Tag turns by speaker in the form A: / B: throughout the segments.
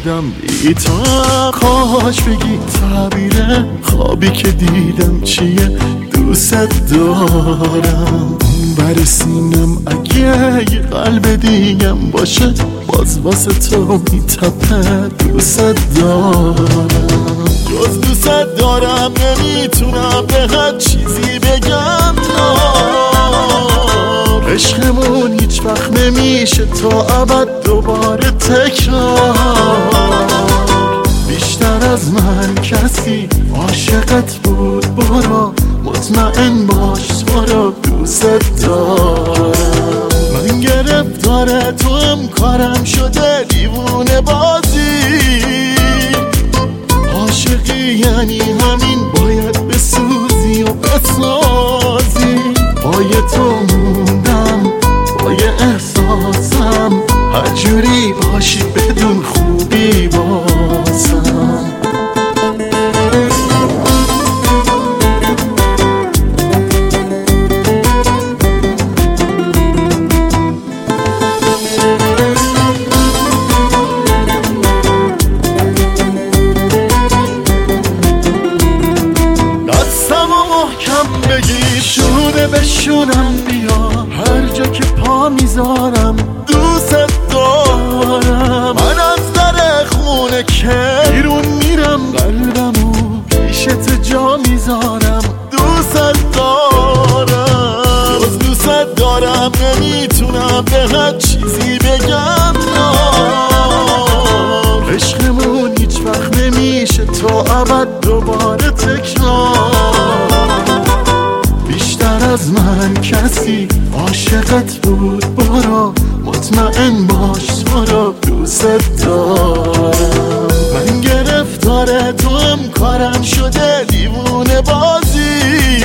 A: بودم بی تو. کاش بگی تعبیر خوابی که دیدم چیه، دوست دارم. بر سینم اگه یه قلب دیگم باشه، باز واسه تو میتپه، دوست دارم. جز دوست دارم نمیتونم به هر چیزی بگم عشقمون هیچ وقت نمیشه تا ابد دوباره تکرار. بیشتر از من کسی عاشقت بود، برو مطمئن باش تو رو دوست دارم. من گرفتار تو هم کارم شده دیوونه بازی. عاشقی یعنی همین، باید بسوزی و بسازی. پای تو موندم، پای احساسم، هر جوری باشی بدون خوبی بازم. بگی شونه بشونم بیا، هر جا که پا میذارم دوست دارم. من از در خونه که بیرون میرم، قلبمو پیشت جا میذارم، دوست دارم. جز دوست دارم نمیتونم به هر چیزی بگم عشقمون هیچ وقت نمیشه تا ابد دوباره تکرار. از من کسی عاشقت بود، برو مطمئن باش تو رو دوست دارم. من گرفتار تو هم کارم شده دیوونه بازی.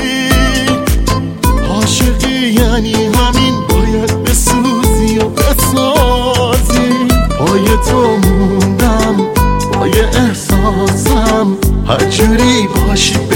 A: عاشقی یعنی همین، باید بسوزی و بسازی. پای تو موندم، پای احساسم، هر جوری باشی